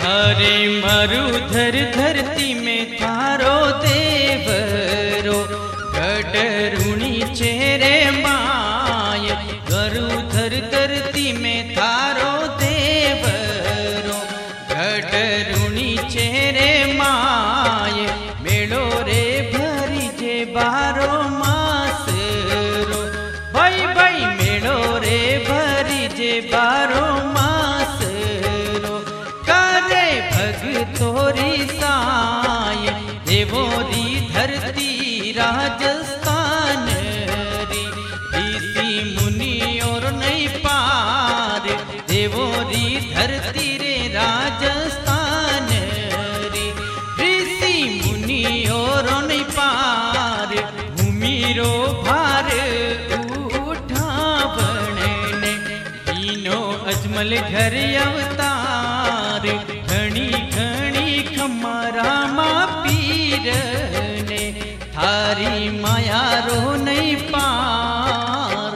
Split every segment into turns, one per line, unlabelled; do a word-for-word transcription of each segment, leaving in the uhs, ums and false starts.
अरे मरुधर धरती में थारो देवरो गडरुणी चेरे माय। गरुधर धरती में थारो देवरो गडरुणी चेरे माय। मेलो रे भरी जे बारो मास रो भाई भाई मेलो रे भरी जे बारो मास रो। करे भगतोरी साय देवोरी धरती राजस्थान री। ऋषि मुनि और नहीं पार देवोरी धरती रे राजस्थान री। ऋषि मुनि और नहीं पार भूमि रो भार उठावण ने तीनों अजमल घर अवतार। घणी घणी खमारा मा पीर ने थारी माया रो नहीं पार।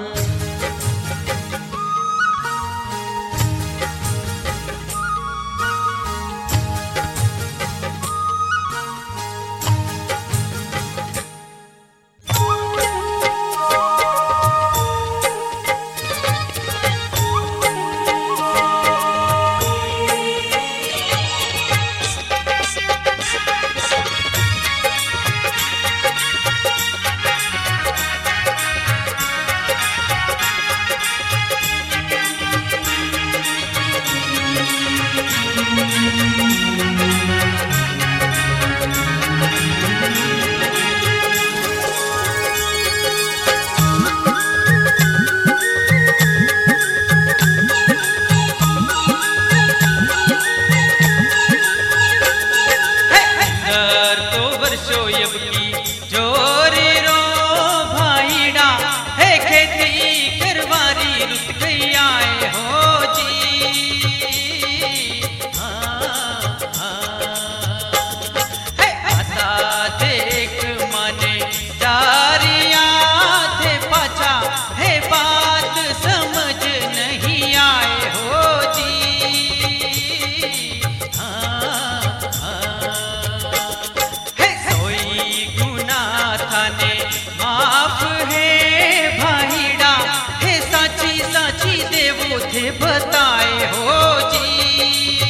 बताए हो जी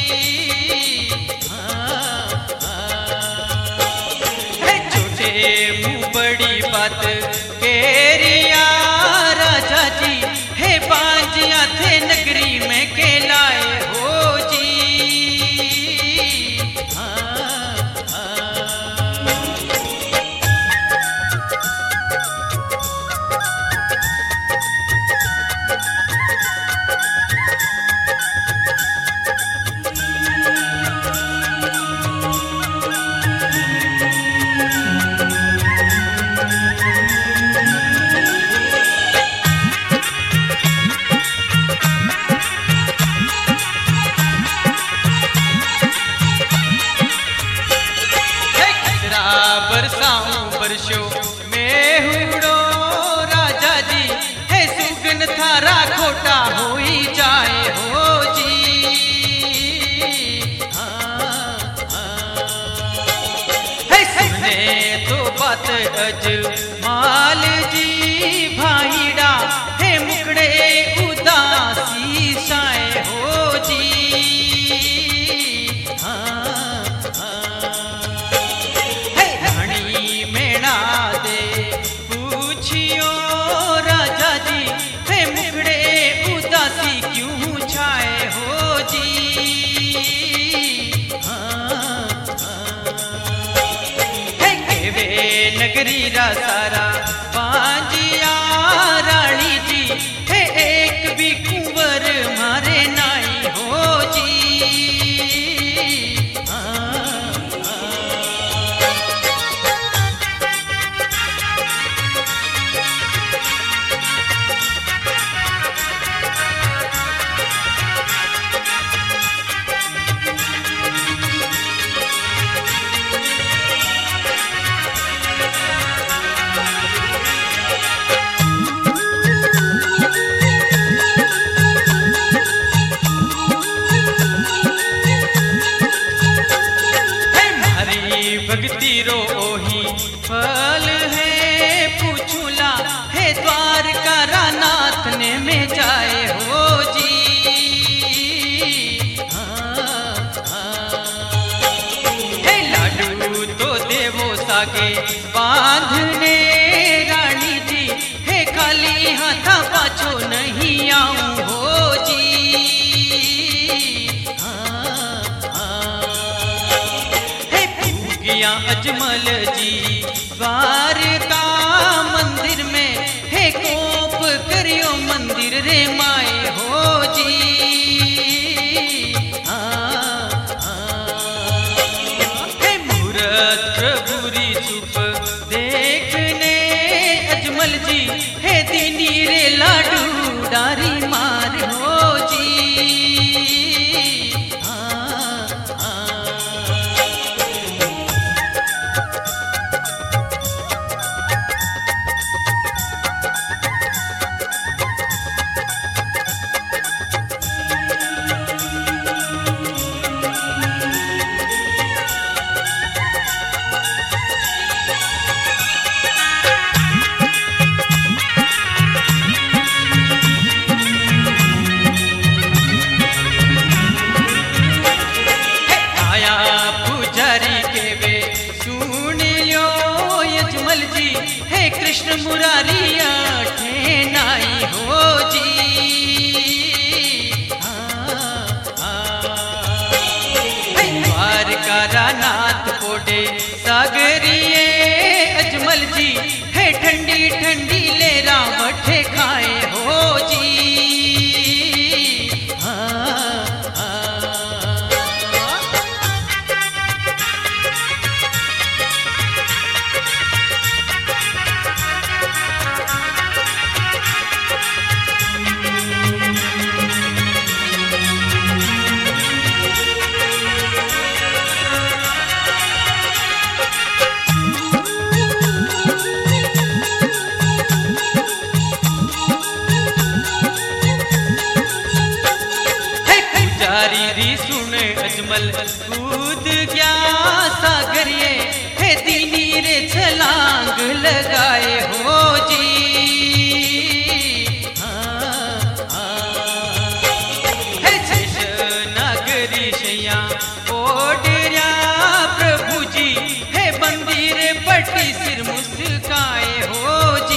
है छोटे मुँह बड़ी बात केरिया राजा जी है बाजिया थे नगरी में के लाए हो जी। बरसाऊं बरसो में हुड़ो राजा जी है सुगन थारा खोटा हो ही जाए हो जी। है सुने तो बात अज माल जी भाईड़ा है मुकड़े उदासी साए हो जी। नगरी रा सारा बांजिया रानी जी है एक भी कुंवर मारे नाई हो जी। मियाँ अजमल जी द्वारका मंदिर में हे कोप करियो मंदिर रे माए हो जी। आ, आ, हे मूरत प्रभुरी चुप देखने अजमल जी हे दीनी रे लाडू डारी मार हो जी। कृष्ण मुरारी आठे नाई हो जी। द्वारका नाथ पोडे सागरिए अजमल जी है ठंडी ठंडी ले रावठे खाए हो जी। री सुन अजमल कूद गया सागरिए हे दीनी रे छलांग लगाए हो जी। हे शेष नागरी शैया ओडरिया प्रभु जी हे बंदीर पट्टी सिर मुस्काए हो जी।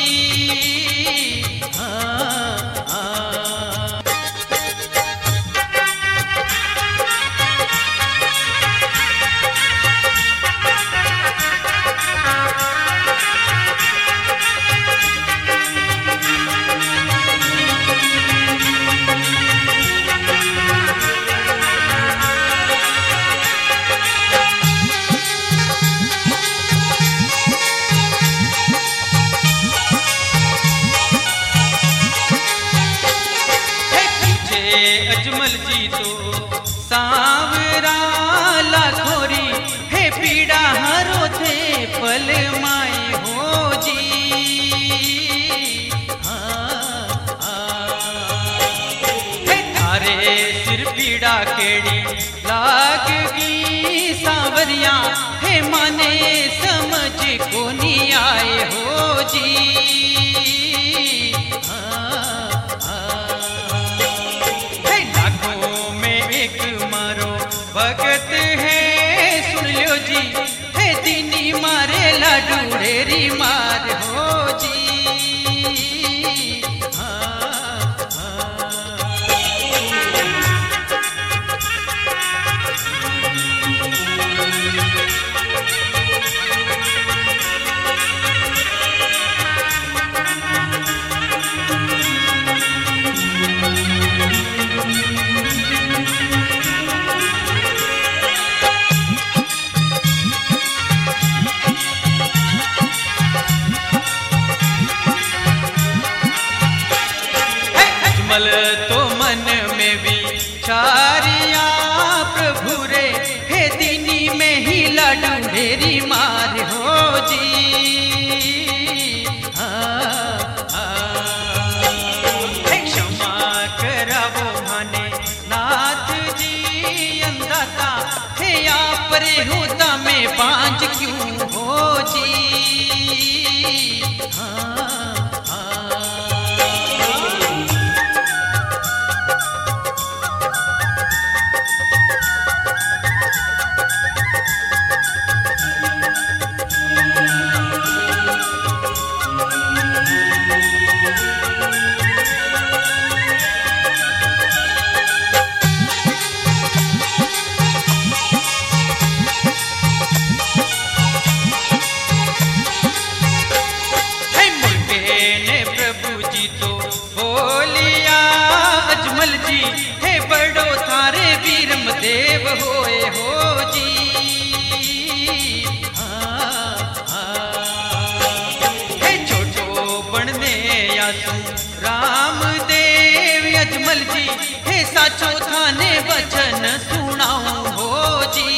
अजमल जी तो सांवरा लाखोरी हे पीड़ा हरो थे पल माए हो जी। हे थारे सिर पीड़ा केड़ी लागगी सांवरिया हे माने समझ को नहीं आए हो जी। भगत है सुन लो जी हे दीनी मारे लाडू ढेरी मार हो जी। अजमल तो मन में भी चारिया प्रभु रे हे दीनी में ही लाडू ढेरी मार हो जी। क्षमा करावो माने नाथ जी अंदाता हे आप रे होता में बांझ क्यों हो जी। होए हो जी। हाँ, हाँ। हे छोटो बनने आसू रामदेव अजमल जी, हे साचो थाने वचन सुनाऊं हो जी।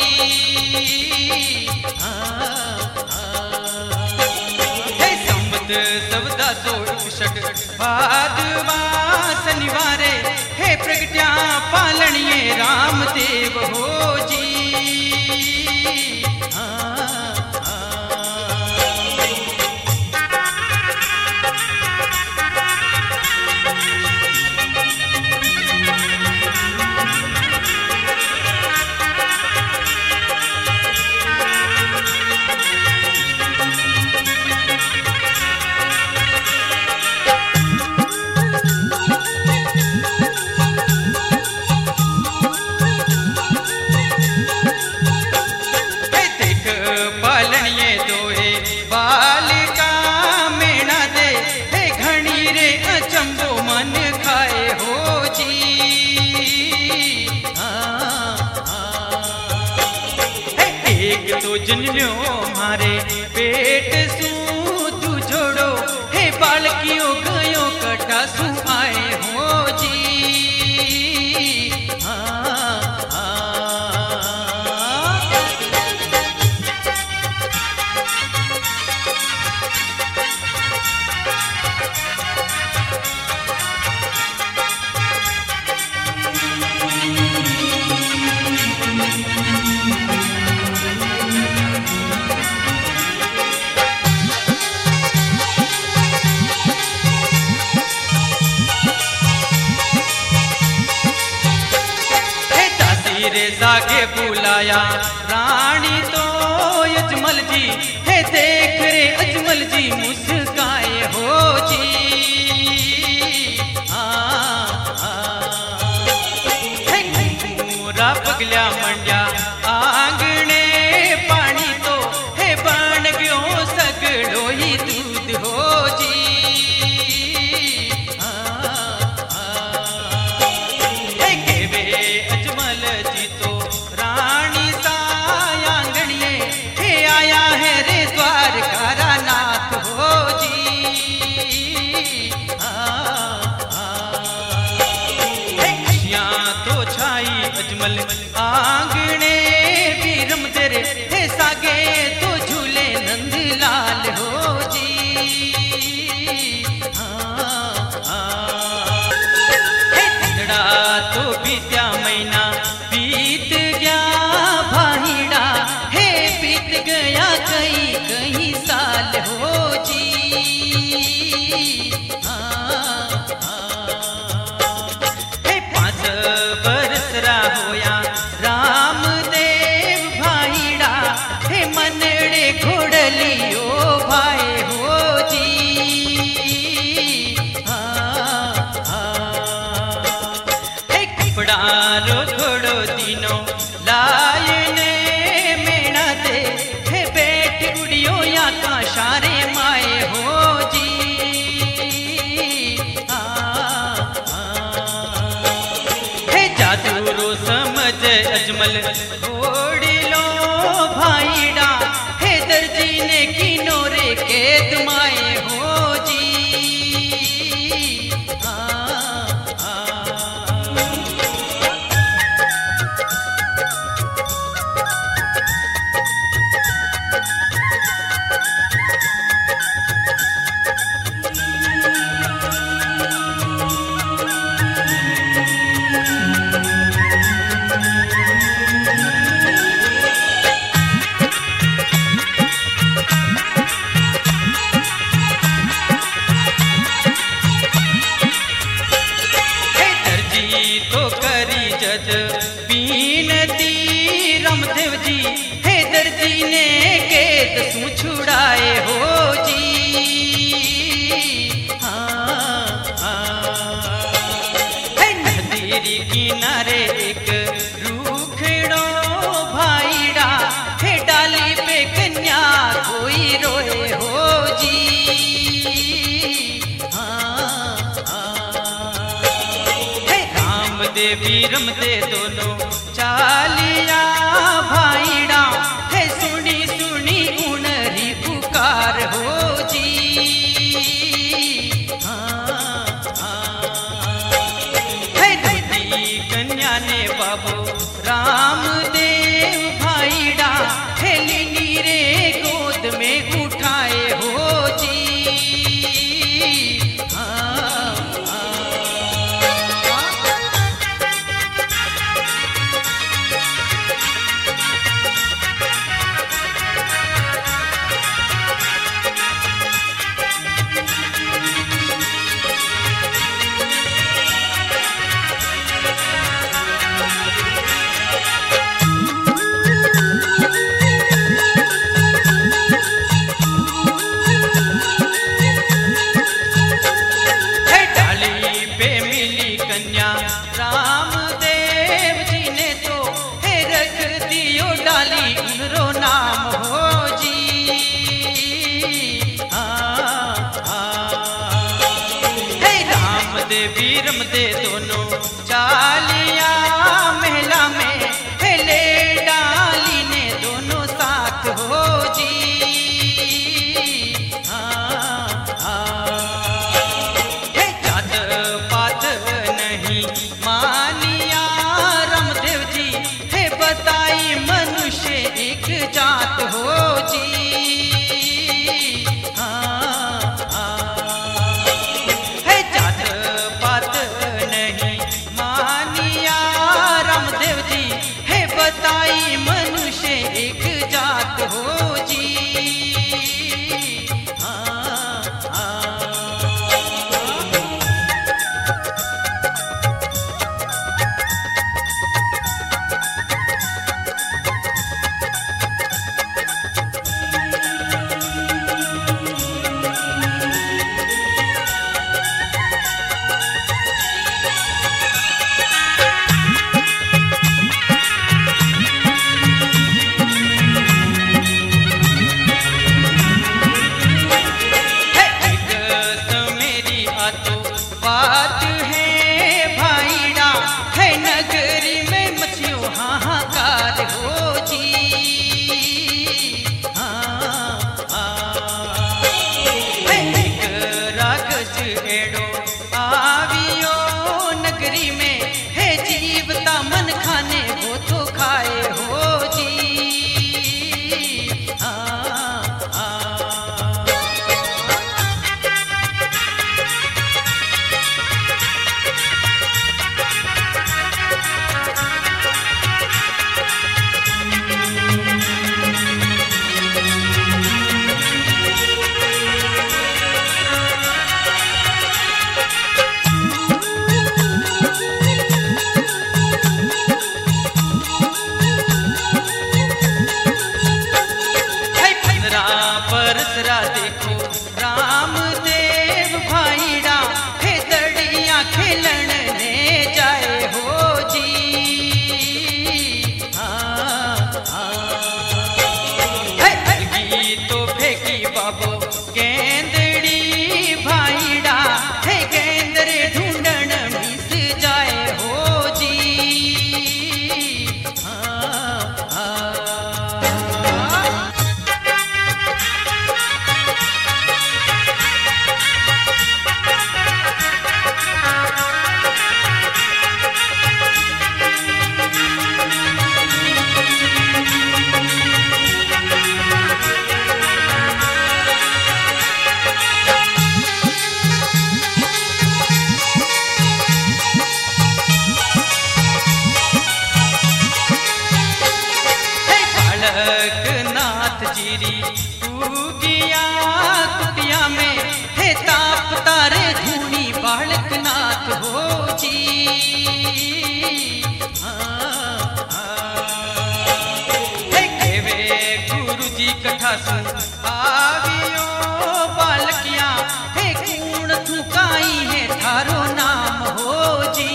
हाँ, हाँ। हे संवत सवदा सो इकसठ भादवा शनिवारे, हे प्रगट्या पालनिये रामदेव हो जी। हाँ, हाँ। तो जनलियो मारे पेट सू तू जोड़ो, हे बालकियों गयो कटासू आए हो जी। हाँ, हाँ। रे सागे बुलाया रानी तो अजमल जी, हे देख रे अजमल जी मुस्काए हो जी। हाँ, हाँ। हे पूरा पगल्या मंड्या आंगणे पानी तो, हे बन गयो सगड़ो ही दूध हो जी। हाँ, हाँ। हे केवे अजमल जी तो रानी सायांगणिये, हे आया है रे द्वारका नाथ हो जी। हाँ, हाँ। खुशियाँ तो छाई अजमल आंगणे वीरम तेरे, हे सागे तो झूले नंदलाल हो जी। हाँ, हाँ। हे तिंदड़ा तो बीत्या महीना बीत गया भाईड़ा, हे बीत गया कई कई साल हो जी। हाँ, हाँ। हे पांच बरस रा होया रामदेव भाईड़ा, हे मनड़े घोड़लियो भाई हो जी। हाँ, हाँ। हे कपड़ा रो घोड़ो तीनों लायने मेणा दे, हे बेट उड़ियो या का शारे माए हो जी। हाँ, हाँ। हे जादू रो समझ अजमल घोड़ी लो भाईड़ा, हे दर्जी ने किनोरे के तुमाए हो जी। हाँ, हाँ। तो करी जद बीनती रामदेव जी, हे दर्जी ने केत सू छुड़ाए हो जी। हाँ, हाँ। हे नदी किनारे एक रूखड़ो भाईड़ा, हे डाली पे कन्या कोई रोए हो जी। हाँ, हाँ। हे राम देवी रमते दोनों चालिया भाईड़ा है सुनी सुनी उनरी पुकार हो जी। हाँ हाँ है दीदी कन्या ने बाबू रामदेव भाईड़ा है लिनी रे गोद में उठाए हो जी। रामदेव जी ने तो है रख दियो डाली उनरो नाम हो जी। हाँ हाँ है रामदेवी रमदे दोनों चालिया महिला में है ले डाली ने दोनों साथ हो जी। हाँ हाँ है जात पात नहीं मानिया रामदेव जी है बताई मनुष्य एक जात हो जी। हाँ हाँ है जात पात नहीं मानिया रामदेव जी है बताई मनुष्य एक जात हो जी। हाँ हाँ बात है भाईड़ा है नगरी में मचियो हाहाकार हो जी। हाँ हाँ है एक रागस एड़ो आवियो नगरी में है जीवता मन खाने वो तो खाए हो जी। हाँ हाँ परसरा देखो रामदेव भाईड़ा है दड़िया खेलन ने जाए हो जी। हाँ हाँ है अलगी तो फेंकी बाबो गेंदड़ी भाईड़ा है गेंदरे ढूंढन मिस जाए हो जी। हाँ हाँ नाथ जीरी उगिया कुटिया में है ताप तारे धूनी बालक नाथ हो जी। हाँ हाँ है केवे गुरु जी कथा सुन आवियो बालकिया है कूण थुकाई है थारो नाम हो जी।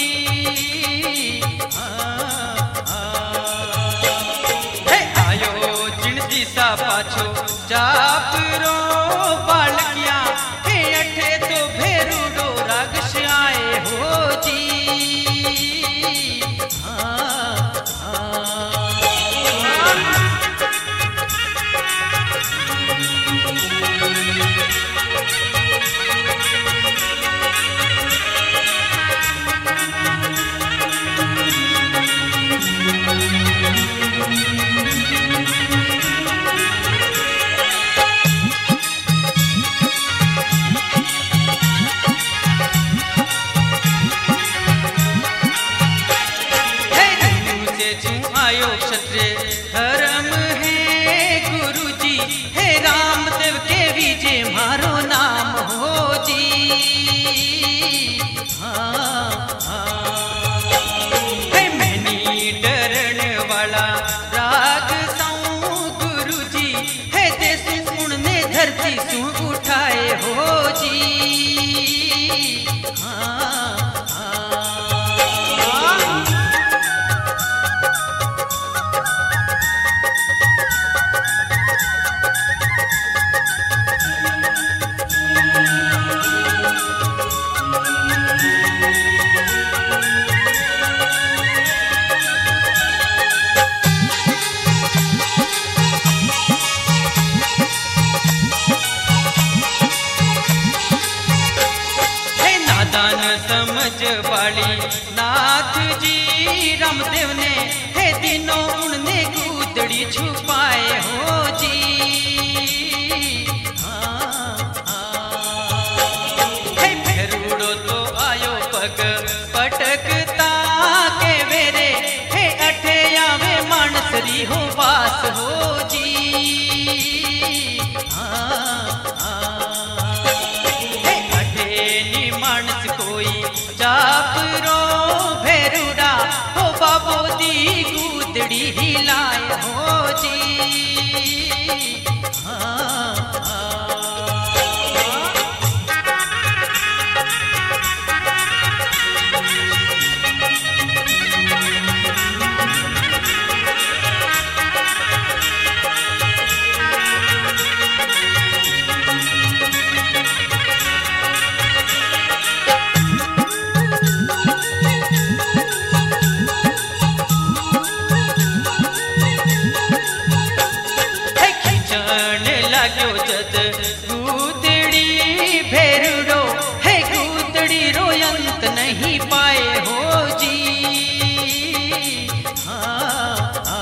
पाछो चापरो बालकिया हे अठे तो भेरू डो रागश आए हो जी। आयो क्षत्रिय धर्म है गुरुजी, हे रामदेव के विजय मारो नाम हो जी। हाँ हाँ हे मैनी डरण वाला राग साऊं गुरुजी, हे देसु गुण ने धरती सु उठाए हो जी। समझ बाली नाथ जी रामदेव ने, हे दिनों उनने कूदड़ी छुपाए हो जी। हाँ हाँ हे भैरूड़ो तो आयो पग पटकता के वेरे, हे अठे आवे मानसरी हो वास हो जी। हाँ जापरो भैरूड़ा हो बाबो दी कूदड़ी हिलाए हो जी। हाँ जद कूदड़ी भैरूड़ो, हे कूदड़ी रोयंत नहीं पाए हो जी। हाँ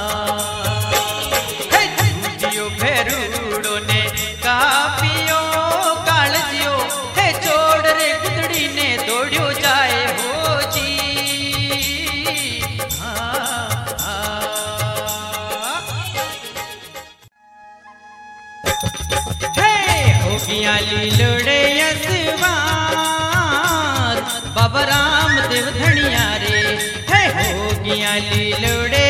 हाँ जियो भैरूड़ो ने कापियो कालजियो, हे चोड़ रे कूदड़ी ने दौड़ियो जाए हो जी। हाँ लीलोड़े असवार बाबा रामदेव धनिया रे, है हो गया लीलोड़े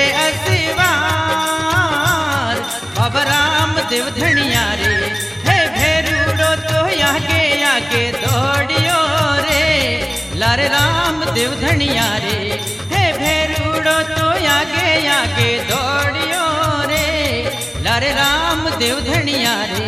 असवार बाबा रामदेव धनिया रे, है भैरूड़ो तो आगे आगे दौड़ियो रे लारे रामदेव धनिया रे, है भैरूड़ो तो आगे आगे दौड़ियो रे लारे रामदेव धनिया रे।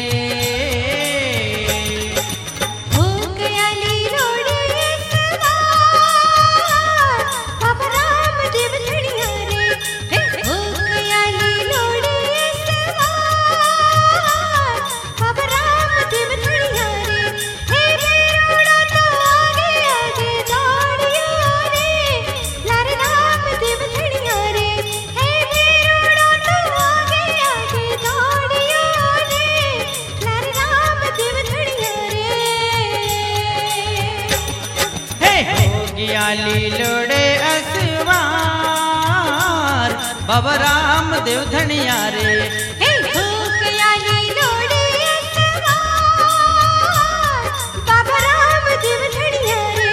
लीलोड़े असवार बाबा रामदेव धनिया रे, हे हो गया लीलोड़े असवार बाबा रामदेव धनिया रे।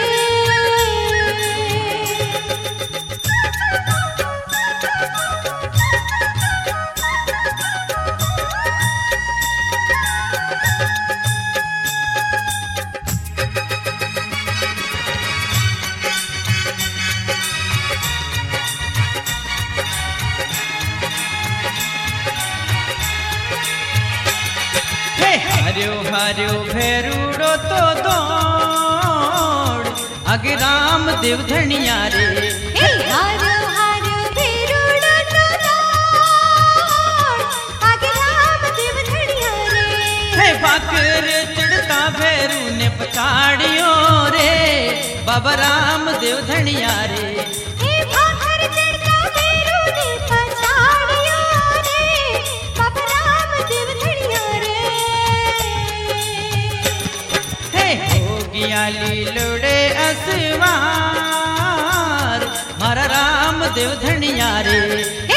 हरियो हरियो भैरूड़ो तो दौड़ आगे रामदेव धनिया रे, हरियो हरियो भैरूड़ो तो दौड़ आगे रामदेव धनिया रे, हे बाकर चढ़ता भैरू ने पछाड़ियो रे बाबा रामदेव धनिया रे, हे बाकर चढ़ता भैरू ने पछाड़ियो रे बाबा रामदेव धनिया रे। लीलोड़े असवार मारा राम देव धनिया रे।